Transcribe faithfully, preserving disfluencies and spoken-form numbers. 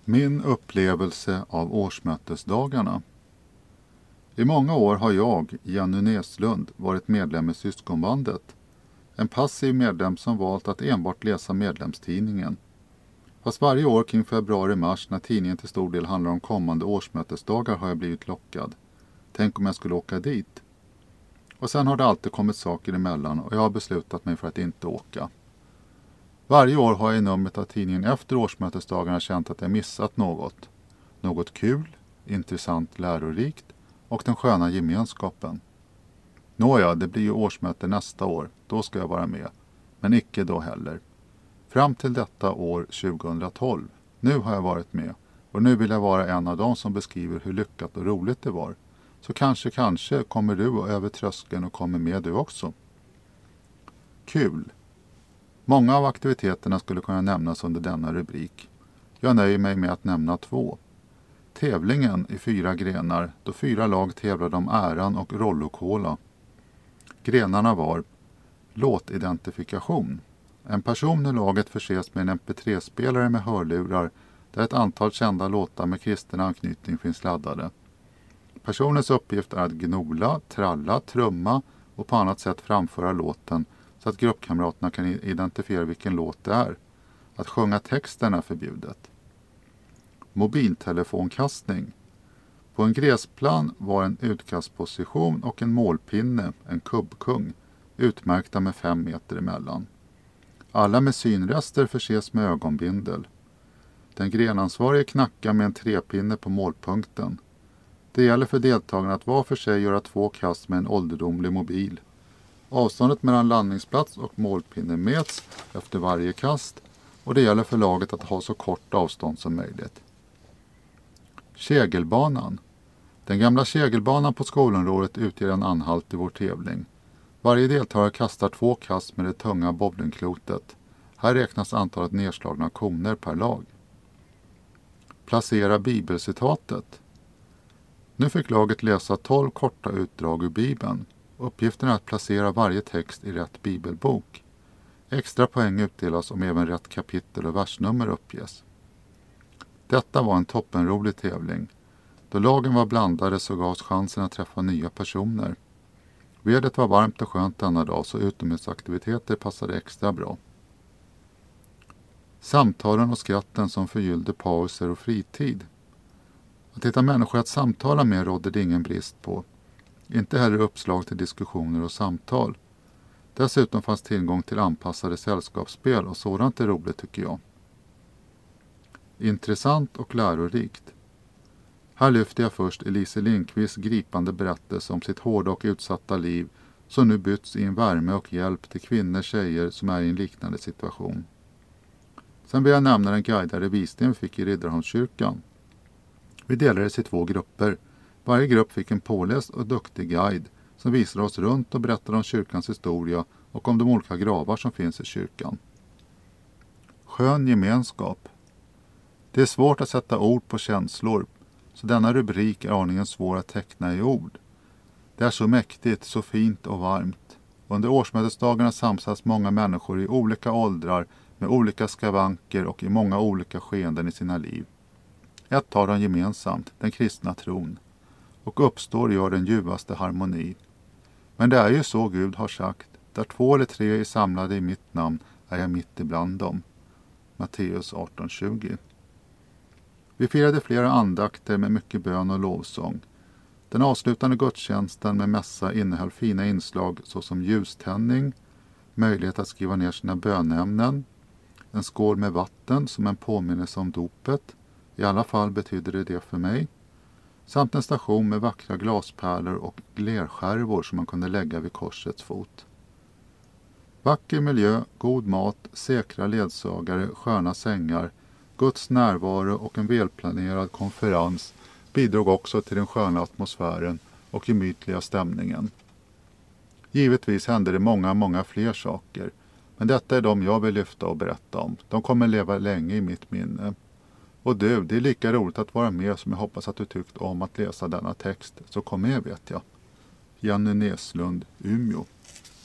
Min upplevelse av årsmötesdagarna. I många år har jag, Jenny Näslund, varit medlem i Syskonbandet. En passiv medlem som valt att enbart läsa medlemstidningen. Fast varje år kring februari-mars när tidningen till stor del handlar om kommande årsmötesdagar har jag blivit lockad. Tänk om jag skulle åka dit. Och sen har det alltid kommit saker emellan och jag har beslutat mig för att inte åka. Varje år har jag i numret av tidningen efter årsmötesdagarna känt att jag missat något. Något kul, intressant, lärorikt och den sköna gemenskapen. Nåja, det blir ju årsmöte nästa år, då ska jag vara med. Men icke då heller. Fram till detta år tjugohundratolv. Nu har jag varit med och nu vill jag vara en av dem som beskriver hur lyckat och roligt det var. Så kanske, kanske kommer du över tröskeln och kommer med du också. Kul. Många av aktiviteterna skulle kunna nämnas under denna rubrik. Jag nöjer mig med att nämna två. Tävlingen i fyra grenar, då fyra lag tävlade om äran och rollokola. Grenarna var låtidentifikation. En person i laget förses med en M P tre-spelare med hörlurar där ett antal kända låtar med kristen anknytning finns laddade. Personens uppgift är att gnola, tralla, trumma och på annat sätt framföra låten så att gruppkamraterna kan identifiera vilken låt det är. Att sjunga texten är förbjudet. Mobiltelefonkastning. På en gräsplan var en utkastposition och en målpinne, en kubbkung, utmärkta med fem meter emellan. Alla med synrester förses med ögonbindel. Den grenansvarige knackar med en trepinne på målpunkten. Det gäller för deltagarna att var för sig göra två kast med en ålderdomlig mobil. Avståndet mellan landningsplats och målpinne mäts efter varje kast och det gäller för laget att ha så kort avstånd som möjligt. Kegelbanan. Den gamla kegelbanan på skolområdet utgör en anhalt i vår tävling. Varje deltagare kastar två kast med det tunga bowlingklotet. Här räknas antalet nedslagna koner per lag. Placera bibelcitatet. Nu fick laget läsa tolv korta utdrag ur Bibeln. Uppgiften är att placera varje text i rätt bibelbok. Extra poäng utdelas om även rätt kapitel och versnummer uppges. Detta var en toppenrolig tävling. Då lagen var blandade så gavs chansen att träffa nya personer. Vädret var varmt och skönt denna dag så utomhusaktiviteter passade extra bra. Samtalen och skratten som förgyllde pauser och fritid. Att hitta människor att samtala med rådde det ingen brist på. Inte heller uppslag till diskussioner och samtal. Dessutom fanns tillgång till anpassade sällskapsspel och sådant är roligt tycker jag. Intressant och lärorikt. Här lyfter jag först Elise Lindqvists gripande berättelse om sitt hårda och utsatta liv som nu bytts i en värme och hjälp till kvinnor och tjejer som är i en liknande situation. Sen vill jag nämna den guidade visningen vi fick i Riddarholmskyrkan. Vi delades i två grupper. Varje grupp fick en påläst och duktig guide som visade oss runt och berättade om kyrkans historia och om de olika gravar som finns i kyrkan. Skön gemenskap. Det är svårt att sätta ord på känslor, så denna rubrik är aningen svår att teckna i ord. Det är så mäktigt, så fint och varmt. Under årsmötesdagarna samsas många människor i olika åldrar med olika skavanker och i många olika skeenden i sina liv. Ett har de gemensamt, den kristna tron. Och uppstår gör den ljuvaste harmoni. Men det är ju så Gud har sagt, där två eller tre är samlade i mitt namn är jag mitt ibland dem. Matteus arton tjugo. Vi firade flera andakter med mycket bön och lovsång. Den avslutande gudstjänsten med mässa innehöll fina inslag såsom ljuständning, möjlighet att skriva ner sina bönämnen, en skål med vatten som en påminnelse om dopet, i alla fall betyder det det för mig, samt en station med vackra glaspärlor och glerskärvor som man kunde lägga vid korsets fot. Vacker miljö, god mat, säkra ledsagare, sköna sängar, Guds närvaro och en välplanerad konferens bidrog också till den sköna atmosfären och gemytliga stämningen. Givetvis hände det många, många fler saker, men detta är de jag vill lyfta och berätta om. De kommer leva länge i mitt minne. Och du, det är lika roligt att vara med som jag hoppas att du tyckt om att läsa denna text, så kom med vet jag. Jenny Näslund, Umeå.